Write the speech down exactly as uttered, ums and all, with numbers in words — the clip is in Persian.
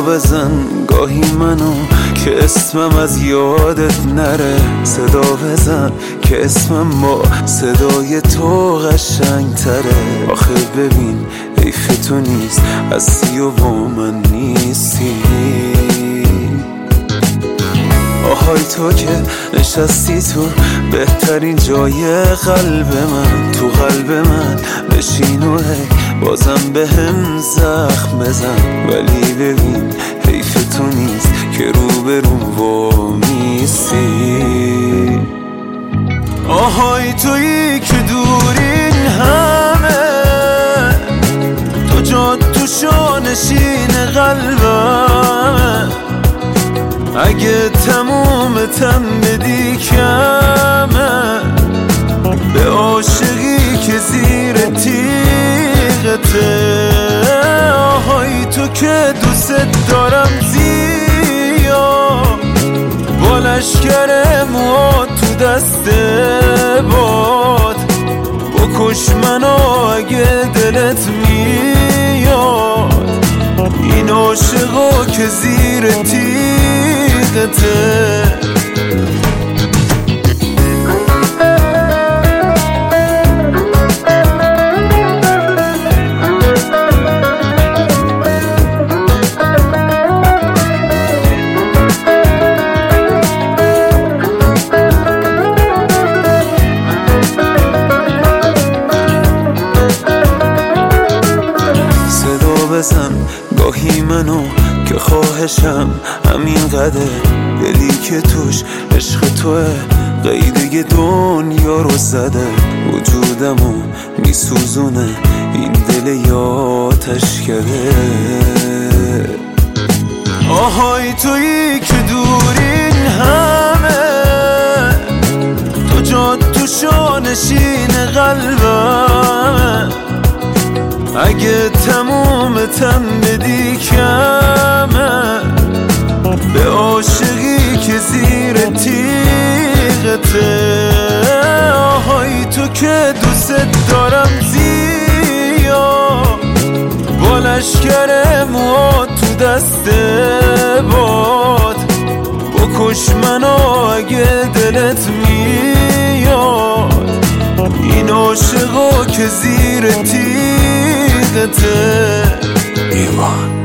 بزن گاهی منو که اسمم از یادت نره، صدا بزن که اسمم با صدای تو قشنگ تره. آخه ببین حیف تو نیست هستی و با من نیستی. آهای تو که نشستی تو بهترین جای قلب من، تو قلب من بشین و هی بازم به هم زخم بزن. ولی ببین حیف تو نیست که رو به رو وامیستی. آهای تویی که دورین همه، تو جا تو شانشین قلبم، اگه تموم تم بدی کمه به عاشقی که زیر تیغته. آهای تو که دوست دارم زیاد، با لشکر مواد تو دست باد، بکش منو اگه دلت میاد. این عاشقا که زیر تیغته. بزن گاهی منو که خواهشم همین قدر، دلی که توش عشق توه قیده دنیا رو زده. وجودمو میسوزونه این دل یاتش کرده. آهای تویی که دورین همه، تو جا تو شانشین قلبم، اگه تموم تم بدی کمه به عاشقی که زیر تیغته. آهای تو که دوست دارم زیاد، با لشکر مواد تو دست باد، بکش منو اگه دلت میاد. این عاشقا که زیر تیغته. ایوان